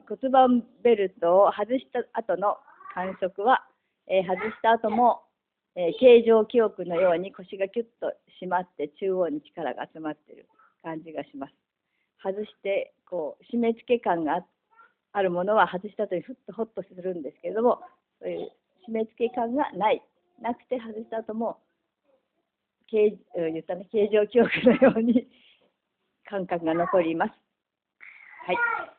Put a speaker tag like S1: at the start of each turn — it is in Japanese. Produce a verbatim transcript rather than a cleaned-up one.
S1: 骨盤ベルトを外した後の感触は、えー、外した後も、えー、形状記憶のように腰がキュッと締まって中央に力が集まっている感じがします。外してこう締め付け感があるものは外した後にふっとホッとするんですけれども、そういう締め付け感がない、なくて外した後も形、言ったね、形状記憶のように感覚が残ります。はい。